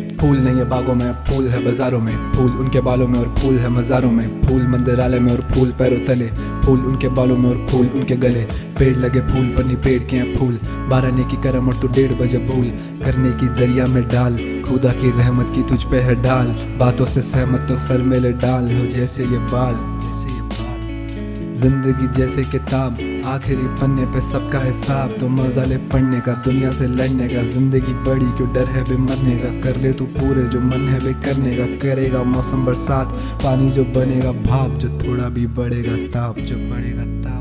फूल नहीं है बागों में, फूल है बाजारों में, फूल उनके बालों में और फूल है मज़ारों में, फूल मंदिरालय में और फूल पैरों तले, फूल उनके बालों में और फूल उनके गले। पेड़ लगे फूल पर नहीं पेड़ के हैं फूल, 12 ने की करम और तू 1:30 बजे भूल करने की दरिया में डाल, खुदा की रहमत की तुझ पे है डाल, बातों से सहमत तो सर मेले डाल हो जैसे ये बाल। जिंदगी जैसे किताब, आखिरी पन्ने पे सबका हिसाब, तो मजा ले पढ़ने का, दुनिया से लड़ने का, जिंदगी बड़ी क्यों डर है बे मरने का, कर ले तू पूरे जो मन है बे करने का, करेगा मौसम बरसात, पानी जो बनेगा भाप, जो थोड़ा भी बढ़ेगा ताप, जो बढ़ेगा ताप।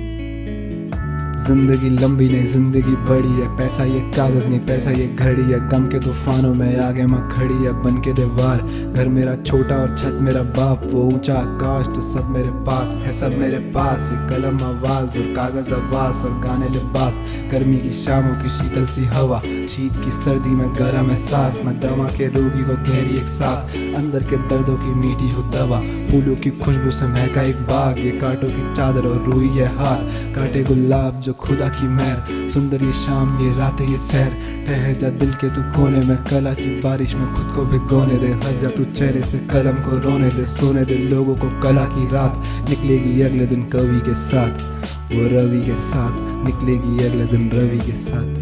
जिंदगी लंबी नहीं जिंदगी बड़ी है, पैसा ये कागज नहीं पैसा ये घड़ी है, गम के तूफानों में आगे माँ खड़ी है बन के दीवार, घर मेरा छोटा और छत मेरा बाप, वो ऊंचा आकाश तो सब मेरे पास है, सब मेरे पास, ये कलम आवाज और कागज आवाज और गाने लिबास, गर्मी की शामों की शीतल सी हवा, शीत की सर्दी में गर्म एहसास, मैं दवा के रोगी को गहरी एक सांस, अंदर के दर्दों की मीठी हो दवा, फूलों की खुशबू से महका एक बाग, ये कांटों की चादर और रूई है हाथ, काटे गुलाब जो खुदा की मेहर, सुंदर ये शाम ये रातें ये सैर, ठहर जा दिल के तू कोने में, कला की बारिश में खुद को भिगोने दे, हंस जा तू चेहरे से कलम को रोने दे, सोने दे लोगों को कला की रात निकलेगी अगले दिन कवि के साथ, वो रवि के साथ निकलेगी अगले दिन रवि के साथ।